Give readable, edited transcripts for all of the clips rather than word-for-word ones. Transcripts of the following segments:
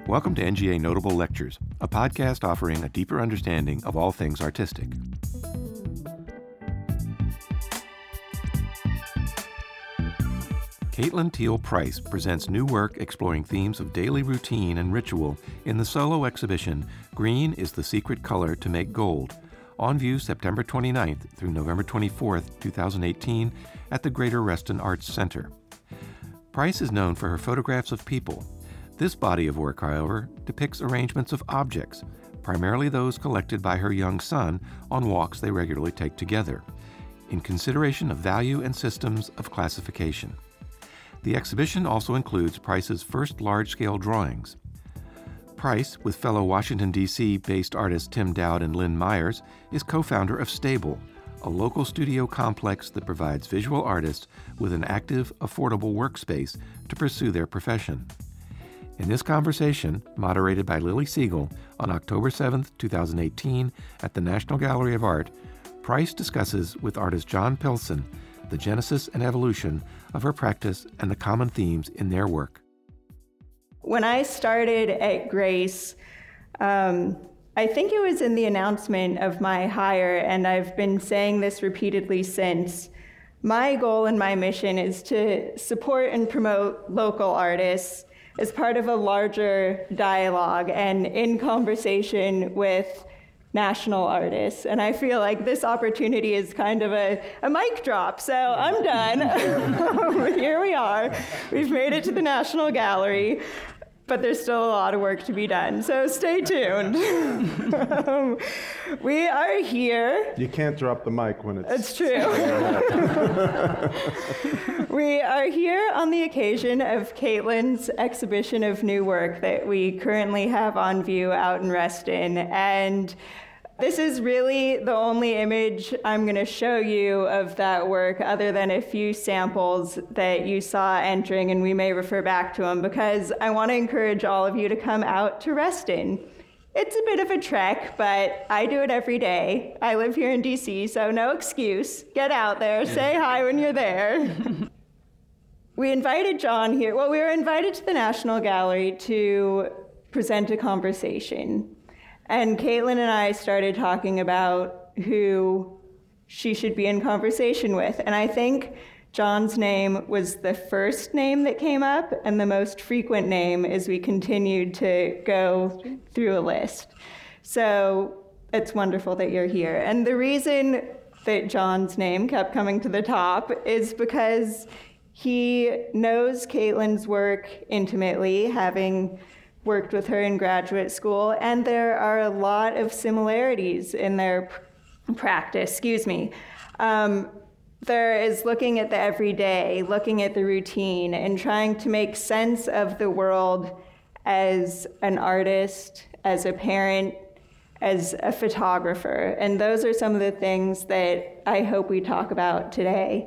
Welcome to NGA Notable Lectures, a podcast offering a deeper understanding of all things artistic. Caitlin Teal Price presents new work exploring themes of daily routine and ritual in the solo exhibition, Green is the Secret Color to Make Gold, on view September 29th through November 24th, 2018, at the Greater Reston Arts Center. Price is known for her photographs of people. This body of work, however, depicts arrangements of objects, primarily those collected by her young son on walks they regularly take together, in consideration of value and systems of classification. The exhibition also includes Price's first large-scale drawings. Price, with fellow Washington, D.C.-based artists Tim Dowd and Lynn Myers, is co-founder of Stable, a local studio complex that provides visual artists with an active, affordable workspace to pursue their profession. In this conversation, moderated by Lily Siegel on October 7, 2018, at the National Gallery of Art, Price discusses with artist John Pilson the genesis and evolution of her practice and the common themes in their work. When I started at Grace, I think it was in the announcement of my hire, and I've been saying this repeatedly since. My goal and my mission is to support and promote local artists as part of a larger dialogue and in conversation with national artists. And I feel like this opportunity is kind of a mic drop, so I'm done. Here we are. We've made it to the National Gallery, but there's still a lot of work to be done, so stay tuned. We are here. You can't drop the mic when it's true. We are here on the occasion of Caitlin's exhibition of new work that we currently have on view out in Reston. And this is really the only image I'm going to show you of that work other than a few samples that you saw entering, and we may refer back to them because I want to encourage all of you to come out to Reston. It's a bit of a trek, but I do it every day. I live here in DC, so no excuse. Get out there, say hi when you're there. We invited John here. Well, we were invited to the National Gallery to present a conversation. And Caitlin and I started talking about who she should be in conversation with. And I think John's name was the first name that came up and the most frequent name as we continued to go through a list. So it's wonderful that you're here. And the reason that John's name kept coming to the top is because he knows Caitlin's work intimately, having worked with her in graduate school, and there are a lot of similarities in their practice. There is looking at the everyday, looking at the routine, and trying to make sense of the world as an artist, as a parent, as a photographer. And those are some of the things that I hope we talk about today.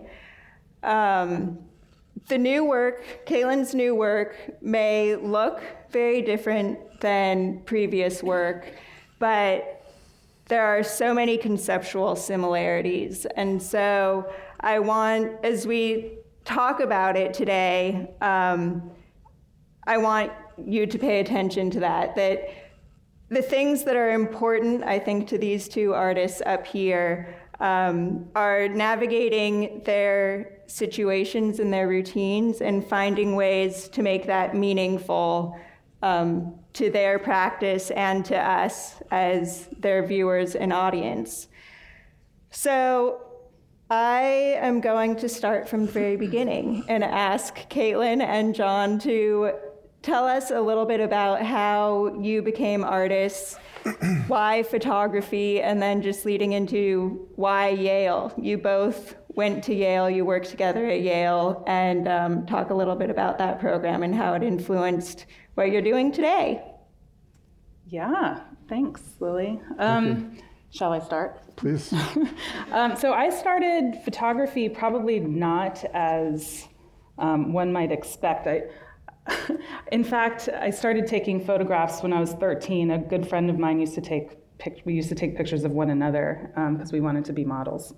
The new work, Caitlin's new work, may look very different than previous work, but there are so many conceptual similarities. And so I want, as we talk about it today, I want you to pay attention to that the things that are important, I think, to these two artists up here are navigating their situations and their routines and finding ways to make that meaningful to their practice and to us as their viewers and audience. So I am going to start from the very beginning and ask Caitlin and John to tell us a little bit about how you became artists, why photography, and then just leading into why Yale. You both went to Yale, you worked together at Yale, and talk a little bit about that program and how it influenced what you're doing today. Yeah, thanks, Lily. Shall I start? Please. So I started photography probably not as one might expect. In fact, I started taking photographs when I was 13. A good friend of mine used to take we used to take pictures of one another because we wanted to be models.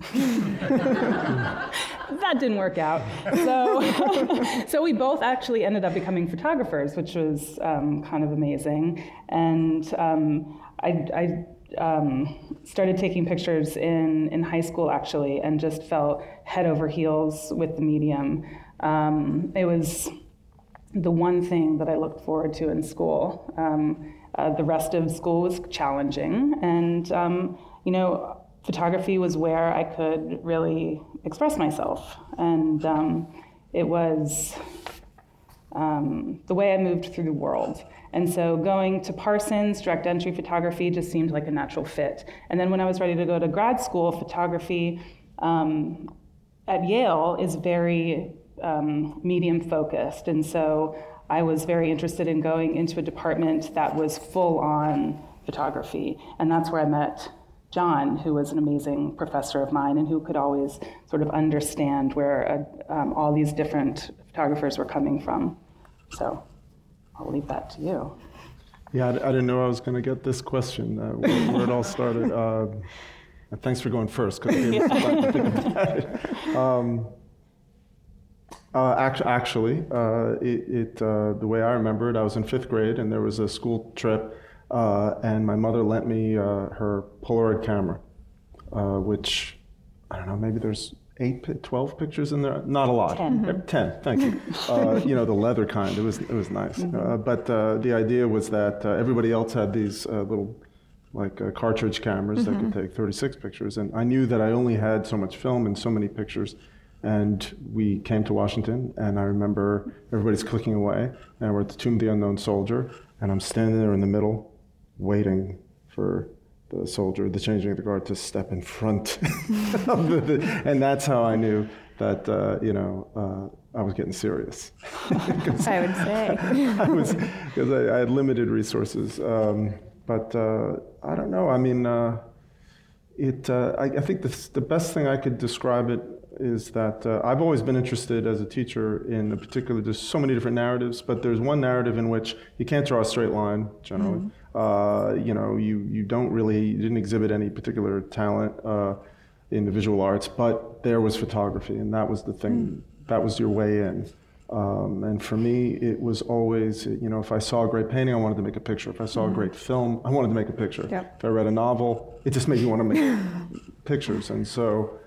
That didn't work out. So we both actually ended up becoming photographers, which was kind of amazing. And I started taking pictures in high school, actually, and just fell head over heels with the medium. It was the one thing that I looked forward to in school. The rest of school was challenging, and photography was where I could really express myself, and it was the way I moved through the world. And so going to Parsons, direct entry photography just seemed like a natural fit. And then when I was ready to go to grad school, photography at Yale is very medium focused. And so I was very interested in going into a department that was full on photography. And that's where I met John, who was an amazing professor of mine and who could always sort of understand where all these different photographers were coming from. So I'll leave that to you. Yeah, I didn't know I was going to get this question, where it all started. Thanks for going first, because I gave us some time to think about it. Actually, the way I remember it, I was in 5th grade, and there was a school trip, and my mother lent me her Polaroid camera, which, I don't know, maybe there's 12 pictures in there, not a lot. 10. 10, thank you. The leather kind, it was nice. Mm-hmm. But the idea was that everybody else had these little cartridge cameras that could take 36 pictures, and I knew that I only had so much film and so many pictures. And we came to Washington, and I remember everybody's clicking away, and we're at the Tomb of the Unknown Soldier, and I'm standing there in the middle, waiting for the soldier, the changing of the guard, to step in front of and that's how I knew that I was getting serious. I would say. Because I had limited resources, but I don't know. I mean, I think the best thing I could describe it is that I've always been interested as a teacher in a particular, there's so many different narratives, but there's one narrative in which you can't draw a straight line, generally. Mm-hmm. You didn't exhibit any particular talent in the visual arts, but there was photography, and that was the thing, that was your way in. And for me, it was always, if I saw a great painting, I wanted to make a picture. If I saw a great film, I wanted to make a picture. Yep. If I read a novel, it just made me want to make pictures. And so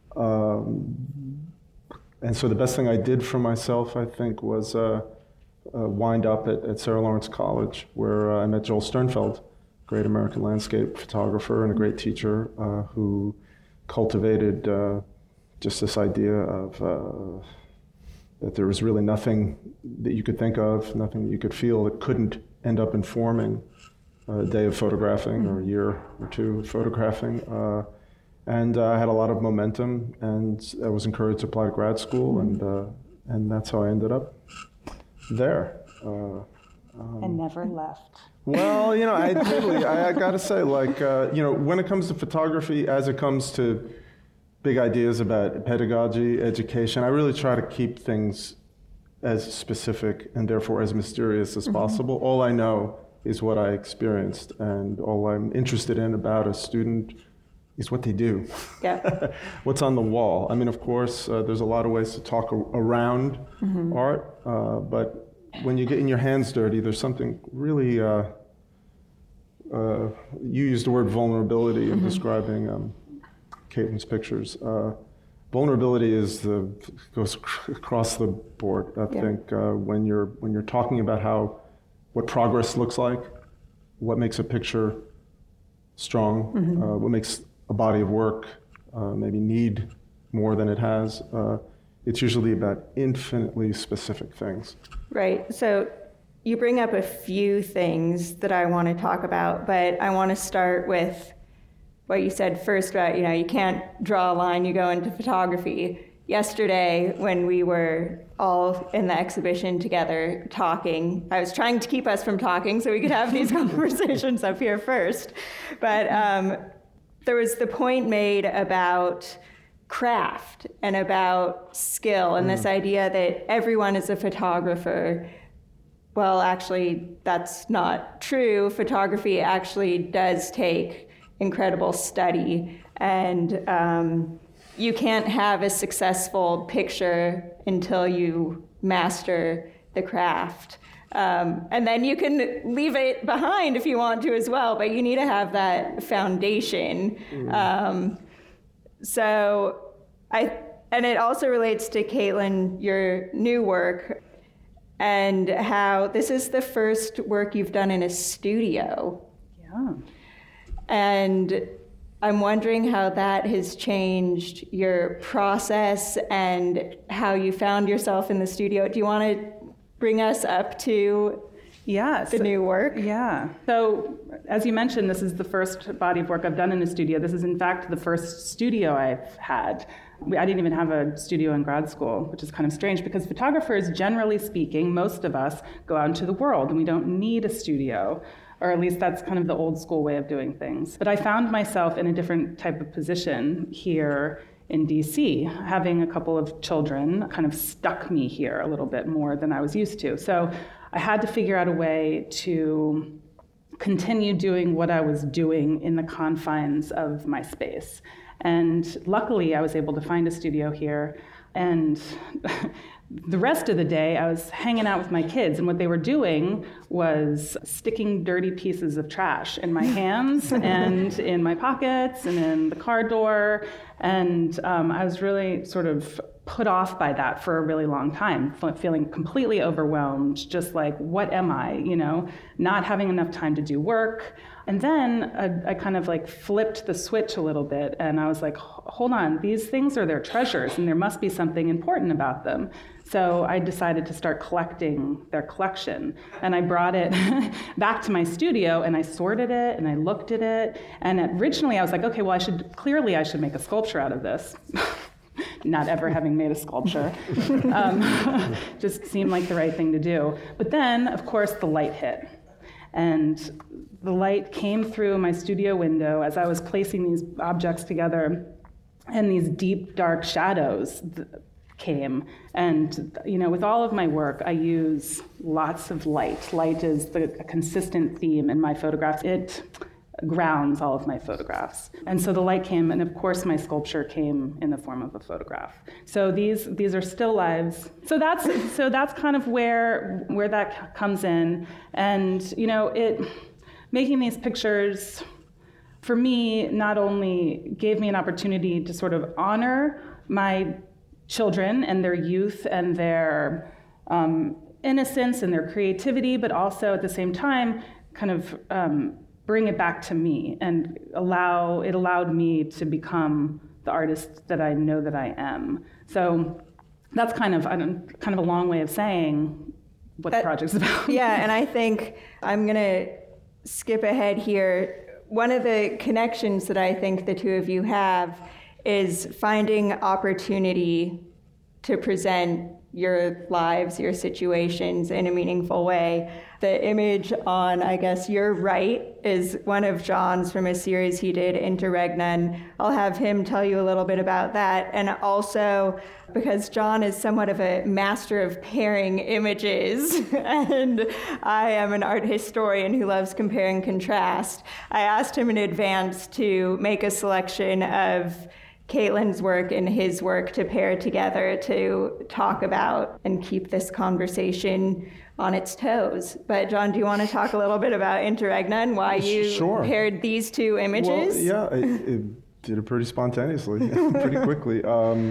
the best thing I did for myself, I think, was wind up at Sarah Lawrence College, where I met Joel Sternfeld, great American landscape photographer and a great teacher who cultivated just this idea of that there was really nothing that you could think of, nothing that you could feel that couldn't end up informing a day of photographing or a year or two of photographing. And I had a lot of momentum, and I was encouraged to apply to grad school, and that's how I ended up there. And never left. Well, I got to say, when it comes to photography, as it comes to big ideas about pedagogy, education, I really try to keep things as specific and therefore as mysterious as possible. All I know is what I experienced, and all I'm interested in about a student is what they do. Yeah. What's on the wall. I mean, of course, there's a lot of ways to talk around art, but when you get in your hands dirty, there's something really, you used the word vulnerability in describing Caitlin's pictures. Vulnerability goes across the board. I think when you're talking about what progress looks like, what makes a picture strong, what makes a body of work maybe need more than it has. It's usually about infinitely specific things. Right. So you bring up a few things that I want to talk about, but I want to start with what you said first about, you can't draw a line, you go into photography. Yesterday, when we were all in the exhibition together talking, I was trying to keep us from talking so we could have these conversations up here first. But there was the point made about craft and about skill and this idea that everyone is a photographer. Well, actually, that's not true. Photography actually does take incredible study, and you can't have a successful picture until you master the craft. And then you can leave it behind if you want to as well, but you need to have that foundation. And it also relates to Caitlin, your new work, and how this is the first work you've done in a studio. Yeah. And I'm wondering how that has changed your process and how you found yourself in the studio. Do you want to bring us up to the new work? Yeah. So, as you mentioned, this is the first body of work I've done in a studio. This is, in fact, the first studio I've had. I didn't even have a studio in grad school, which is kind of strange because photographers, generally speaking, most of us go out into the world and we don't need a studio. Or at least that's kind of the old school way of doing things. But I found myself in a different type of position here in DC. Having a couple of children kind of stuck me here a little bit more than I was used to. So I had to figure out a way to continue doing what I was doing in the confines of my space. And luckily, I was able to find a studio here. And the rest of the day, I was hanging out with my kids, and what they were doing was sticking dirty pieces of trash in my hands and in my pockets and in the car door. And I was really sort of put off by that for a really long time, feeling completely overwhelmed, just like, what am I, not having enough time to do work. And then I kind of like flipped the switch a little bit, and I was like, hold on, these things are their treasures, and there must be something important about them. So I decided to start collecting their collection, and I brought it back to my studio, and I sorted it, and I looked at it, and originally I was like, okay, well, I should make a sculpture out of this. Not ever having made a sculpture. Just seemed like the right thing to do. But then, of course, the light hit. And the light came through my studio window as I was placing these objects together, and these deep, dark shadows came. And, with all of my work, I use lots of light. Light is a consistent theme in my photographs. It grounds all of my photographs. And so the light came, and of course my sculpture came in the form of a photograph. So these are still lives. So that's kind of where that comes in. And making these pictures for me not only gave me an opportunity to sort of honor my children and their youth and their innocence and their creativity, but also at the same time kind of bring it back to me and it allowed me to become the artist that I know that I am. So that's kind of a long way of saying what the project's about. Yeah, and I think I'm going to skip ahead here. One of the connections that I think the two of you have is finding opportunity to present your lives, your situations in a meaningful way. The image on, I guess, your right is one of John's from a series he did, Interregna. I'll have him tell you a little bit about that. And also, because John is somewhat of a master of pairing images, and I am an art historian who loves compare and contrast, I asked him in advance to make a selection of Caitlin's work and his work to pair together to talk about and keep this conversation on its toes. But John, do you want to talk a little bit about Interregna and why you paired these two images? Well, yeah, it did it pretty spontaneously, pretty quickly.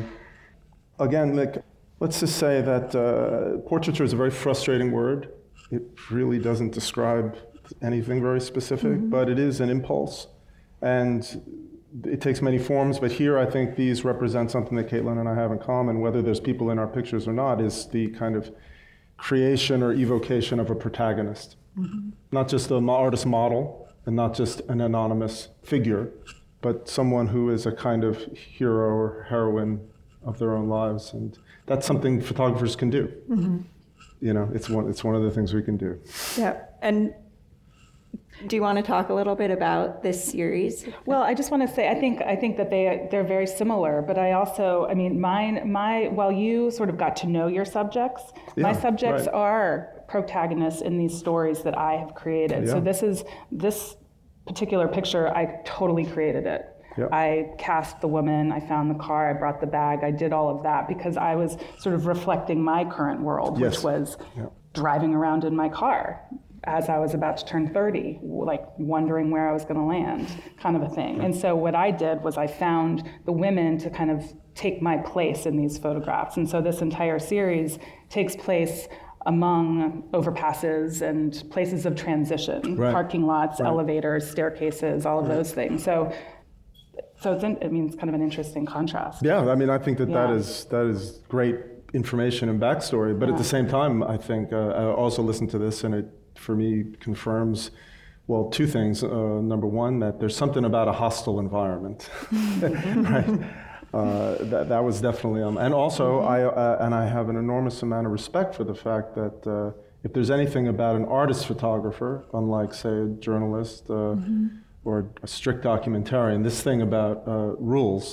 Again, let's just say that portraiture is a very frustrating word. It really doesn't describe anything very specific, but it is an impulse. And it takes many forms, but here I think these represent something that Caitlin and I have in common, whether there's people in our pictures or not, is the kind of creation or evocation of a protagonist. Not just an artist model and not just an anonymous figure, but someone who is a kind of hero or heroine of their own lives. And that's something photographers can do. It's one of the things we can do. Yeah, and do you want to talk a little bit about this series? Well, I just want to say I think that they're very similar, but I also, while you sort of got to know your subjects, my subjects are protagonists in these stories that I have created. Yeah. So this particular picture, I totally created it. Yep. I cast the woman, I found the car, I brought the bag, I did all of that because I was sort of reflecting my current world, Yes. which was Yep. driving around in my car as I was about to turn 30, like wondering where I was going to land, kind of a thing. And so what I did was I found the women to kind of take my place in these photographs. And so this entire series takes place among overpasses and places of transition, Right. parking lots, Right. elevators, staircases, all of those things. So it's kind of an interesting contrast. Yeah, I mean, I think that Yeah. that is great information and backstory. But at the same time, I think I also listened to this, and it, for me, confirms, well, two things. Number one, that there's something about a hostile environment, right? That was definitely, and also I have an enormous amount of respect for the fact that if there's anything about an artist photographer, unlike say a journalist or a strict documentarian, this thing about rules,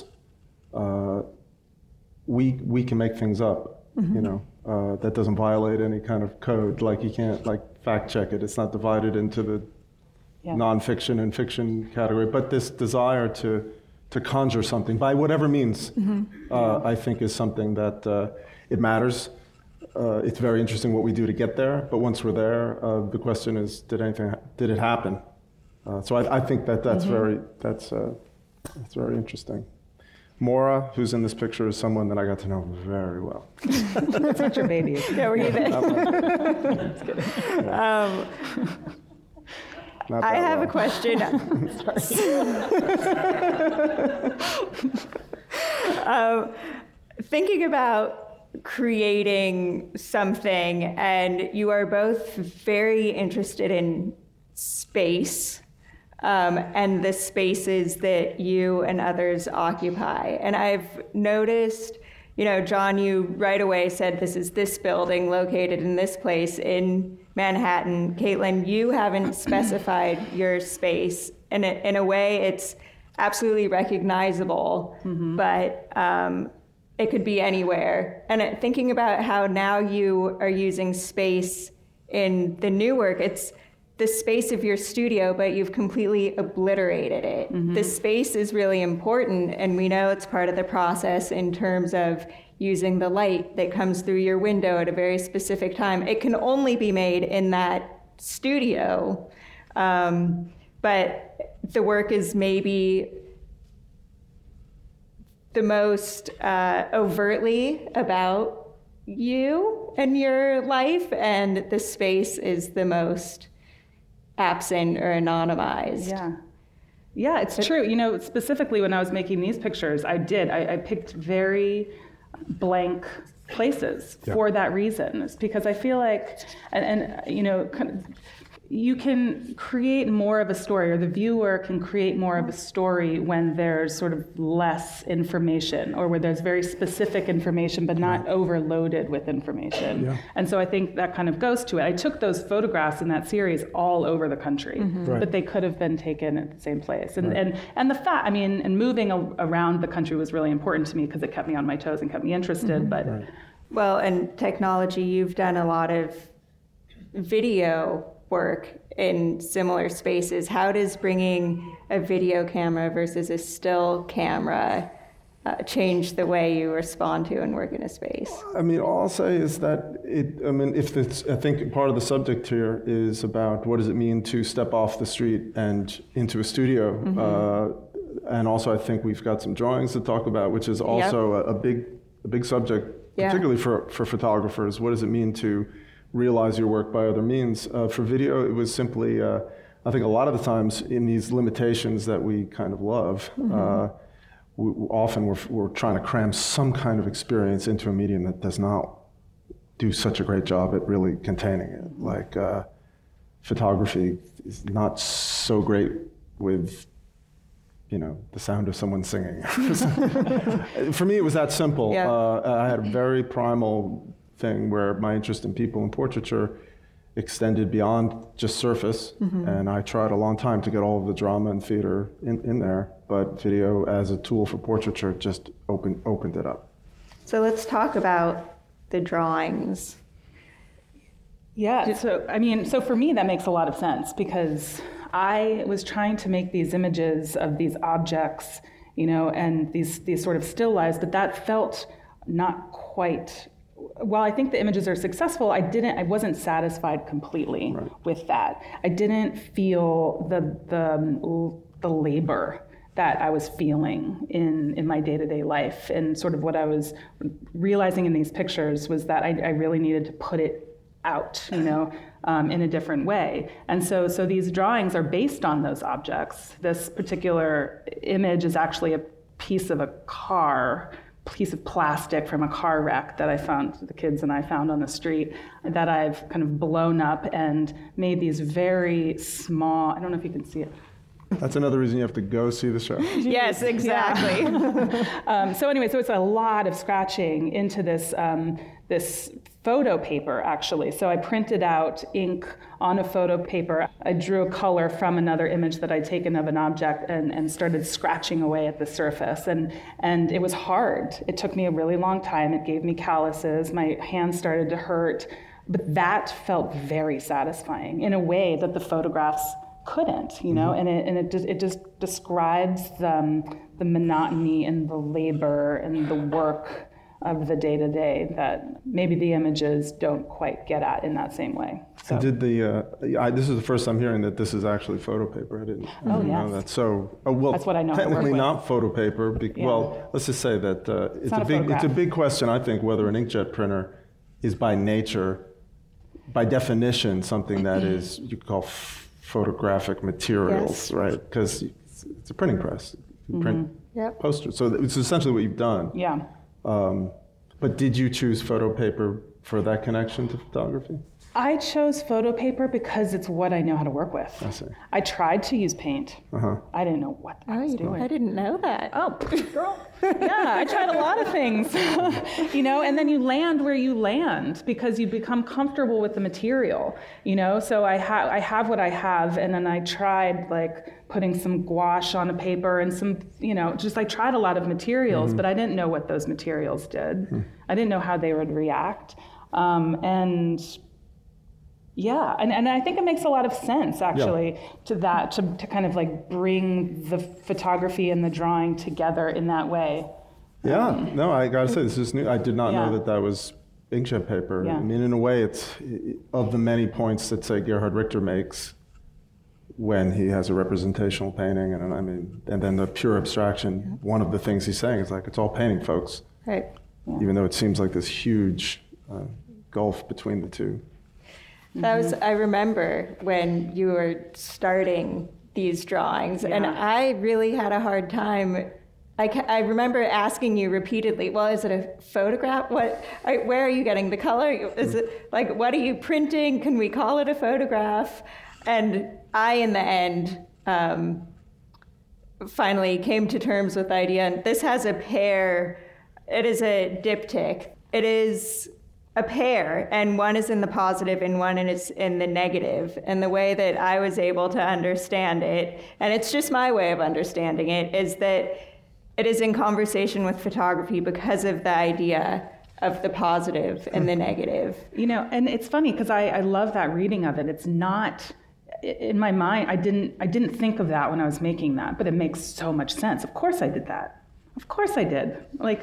we can make things up, you know, that doesn't violate any kind of code. Like you can't like fact check it. It's not divided into the nonfiction and fiction category. But this desire to conjure something by whatever means, I think is something that it matters. It's very interesting what we do to get there. But once we're there, the question is, did it happen? So I think that's very interesting. Maura, who's in this picture, is someone that I got to know very well. That's not your baby. Yeah, were you there? That's good. Not I that have well. a question. Thinking about creating something, and you are both very interested in space and the spaces that you and others occupy. And I've noticed, you know, John, you right away said this is this building located in this place in Manhattan. Caitlin, you haven't specified your space. And in a way, it's absolutely recognizable, but it could be anywhere. And thinking about how now you are using space in the new work, it's the space of your studio, but you've completely obliterated it. The space is really important, and we know it's part of the process in terms of using the light that comes through your window at a very specific time. It can only be made in that studio, but the work is maybe the most overtly about you and your life, and the space is the most absent or anonymized. Yeah, it's true. You know, specifically when I was making these pictures, I picked very blank places for that reason. It's because I feel like, and you know, you can create more of a story, or the viewer can create more of a story when there's sort of less information, or where there's very specific information but not overloaded with information. Yeah. And so I think that kind of goes to it. I took those photographs in that series all over the country, but they could have been taken at the same place. And and the fact, I mean, and moving around the country was really important to me because it kept me on my toes and kept me interested. But well, and technology, you've done a lot of video work in similar spaces. How does bringing a video camera versus a still camera change the way you respond to and work in a space? I mean, all I'll say is that I think part of the subject here is about what does it mean to step off the street and into a studio. And also I think we've got some drawings to talk about, which is also a big subject, particularly for photographers. What does it mean to realize your work by other means? For video, it was simply, I think a lot of the times in these limitations that we kind of love, we're trying to cram some kind of experience into a medium that does not do such a great job at really containing it. Like photography is not so great with, you know, the sound of someone singing. For me, it was that simple. I had a very primal thing where my interest in people and portraiture extended beyond just surface, and I tried a long time to get all of the drama and theater in there, but video as a tool for portraiture just opened it up. So let's talk about the drawings. Yeah, so for me that makes a lot of sense because I was trying to make these images of these objects, and these sort of still lives, but that felt not quite. While I think the images are successful, I wasn't satisfied completely with that. I didn't feel the labor that I was feeling in my day-to-day life. And sort of what I was realizing in these pictures was that I really needed to put it out, in a different way. And so these drawings are based on those objects. This particular image is actually a piece of plastic from a car wreck that I found, the kids and I found on the street, that I've kind of blown up and made these very small, I don't know if you can see it. That's another reason you have to go see the show. Yes, exactly. So it's a lot of scratching into this this photo paper, actually. So I printed out ink on a photo paper. I drew a color from another image that I'd taken of an object and started scratching away at the surface. And it was hard. It took me a really long time. It gave me calluses. My hands started to hurt. But that felt very satisfying in a way that the photographs couldn't, and it just describes the monotony and the labor and the work of the day-to-day that maybe the images don't quite get at in that same way. So this is the first I'm hearing that this is actually photo paper. I didn't know that. So that's what I know. Technically not photo paper. Well, let's just say that it's a big question. I think whether an inkjet printer is by nature, by definition, something that is you could call photographic materials, right? Because it's a printing press. You print posters. So it's essentially what you've done. Yeah. But did you choose photo paper for that connection to photography? I chose photo paper because it's what I know how to work with. I see. I tried to use paint. I didn't know what I was doing. I didn't know that. Oh, girl. Yeah, I tried a lot of things, and then you land where you land because you become comfortable with the material, So I have what I have, and then I tried putting some gouache on a paper and some, just tried a lot of materials, but I didn't know what those materials did. I didn't know how they would react, Yeah, and I think it makes a lot of sense, actually, to kind of bring the photography and the drawing together in that way. Yeah, no, I gotta say, this is new. I did not know that was inkjet paper. Yeah. I mean, in a way, it's of the many points that, say, Gerhard Richter makes when he has a representational painting, and then the pure abstraction, one of the things he's saying is it's all painting, folks. Right. Yeah. Even though it seems like this huge gulf between the two. I remember when you were starting these drawings, and I really had a hard time. I remember asking you repeatedly, well, is it a photograph? Where are you getting the color? Is it what are you printing? Can we call it a photograph? And I, in the end, finally came to terms with the idea, and this has a pair. It is a diptych. It is a pair, and one is in the positive and one is in the negative. And the way that I was able to understand it, and it's just my way of understanding it, is that it is in conversation with photography because of the idea of the positive and the negative. And it's funny because I love that reading of it. It's not, in my mind, I didn't think of that when I was making that, but it makes so much sense. Of course I did that. Of course I did.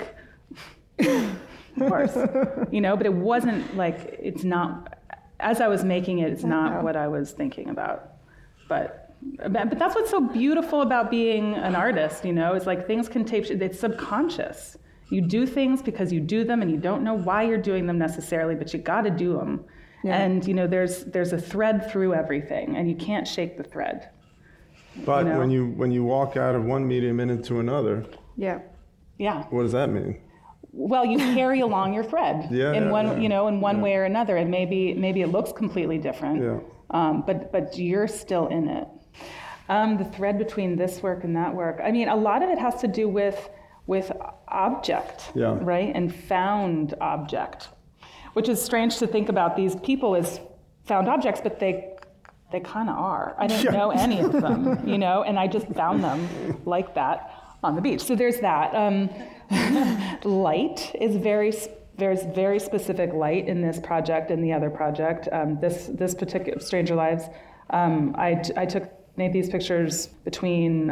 Of course, but it wasn't it's not, as I was making it, it's not what I was thinking about. But that's what's so beautiful about being an artist, is things can take, it's subconscious. You do things because you do them and you don't know why you're doing them necessarily, but you got to do them. Yeah. And, there's a thread through everything and you can't shake the thread. But when you walk out of one medium into another, yeah, what does that mean? Well, you carry along your thread in one way or another, and maybe it looks completely different, but you're still in it. The thread between this work and that work. I mean, a lot of it has to do with object, right, and found object, which is strange to think about these people as found objects, but they kind of are. I didn't know any of them, and I just found them like that on the beach. So there's that. Light is there's very specific light in this project and the other project. This particular Stranger Lives, I took made these pictures between,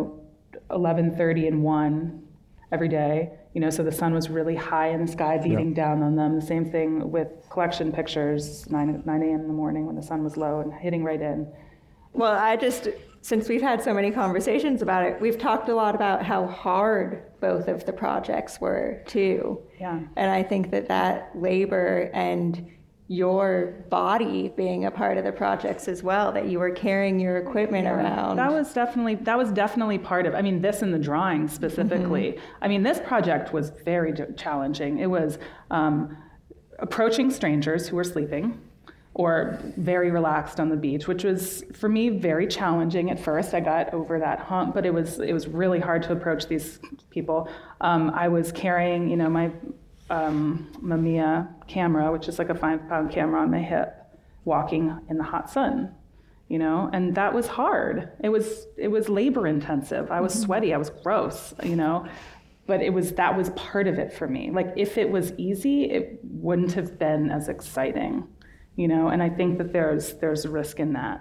11:30 and 1 every day. So the sun was really high in the sky, beating down on them. The same thing with collection pictures, 9 a.m. in the morning when the sun was low and hitting right in. Well, since we've had so many conversations about it, we've talked a lot about how hard both of the projects were, too. Yeah. And I think that labor and your body being a part of the projects as well, that you were carrying your equipment around. That was definitely part of, this and the drawing specifically. This project was very challenging. It was approaching strangers who were sleeping or very relaxed on the beach, which was, for me, very challenging at first. I got over that hump, but it was really hard to approach these people. I was carrying, my Mamiya camera, which is like a 5-pound camera on my hip, walking in the hot sun, and that was hard. It was labor intensive. I was sweaty. I was gross, but that was part of it for me. Like, if it was easy, it wouldn't have been as exciting, and I think that there's a risk in that.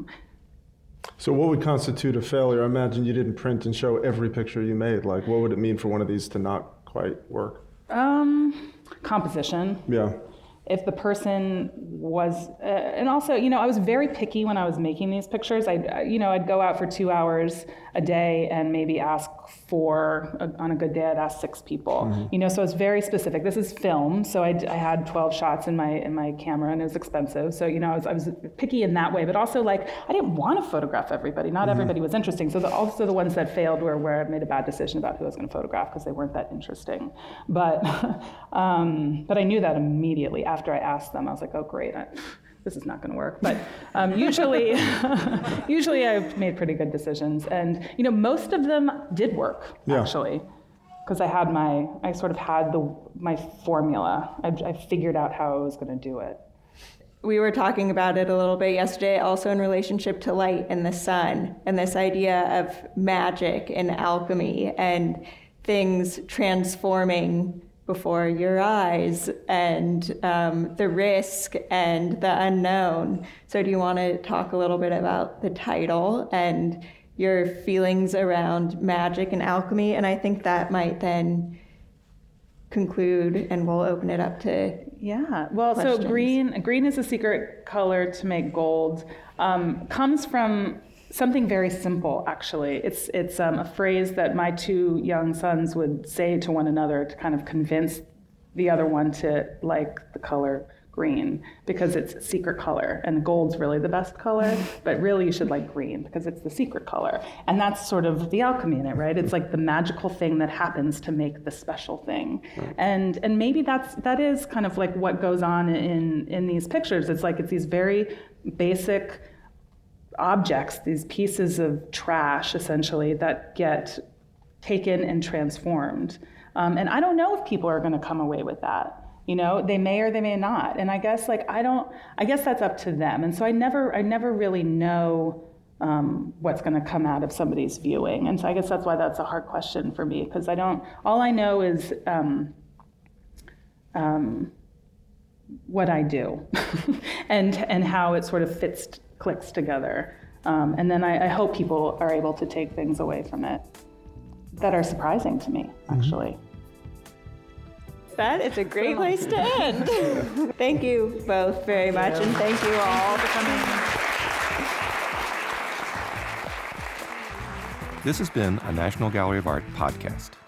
So what would constitute a failure? I imagine you didn't print and show every picture you made. Like, what would it mean for one of these to not quite work? Composition. Yeah. If the person was, and also, I was very picky when I was making these pictures. I'd go out for 2 hours a day and maybe ask on a good day, I'd ask 6 people. So I was very specific. This is film, so I had 12 shots in my camera, and it was expensive. So I was picky in that way, but also I didn't want to photograph everybody. Not everybody was interesting. So also the ones that failed were where I made a bad decision about who I was going to photograph because they weren't that interesting. But I knew that immediately after I asked them. I was like, oh great. This is not going to work. But usually I've made pretty good decisions. And, most of them did work, actually, because I sort of had my formula. I figured out how I was going to do it. We were talking about it a little bit yesterday, also in relationship to light and the sun, and this idea of magic and alchemy and things transforming before your eyes, and the risk and the unknown. So do you want to talk a little bit about the title and your feelings around magic and alchemy? And I think that might then conclude, and we'll open it up to questions. So green is a secret color to make gold, comes from something very simple, actually. It's a phrase that my 2 young sons would say to one another to kind of convince the other one to like the color green, because it's a secret color, and gold's really the best color, but really you should like green because it's the secret color. And that's sort of the alchemy in it, right? It's like the magical thing that happens to make the special thing. Right. And maybe that is kind of like what goes on in these pictures. It's these very basic objects, these pieces of trash, essentially, that get taken and transformed. And I don't know if people are going to come away with that. They may or they may not. And I guess that's up to them. And so I never really know what's going to come out of somebody's viewing. And so I guess that's why that's a hard question for me, because all I know is what I do and how it sort of clicks together. And then I hope people are able to take things away from it that are surprising to me, actually. It's a great place to end. Thank you both very much, and thank you all for coming. This has been a National Gallery of Art podcast.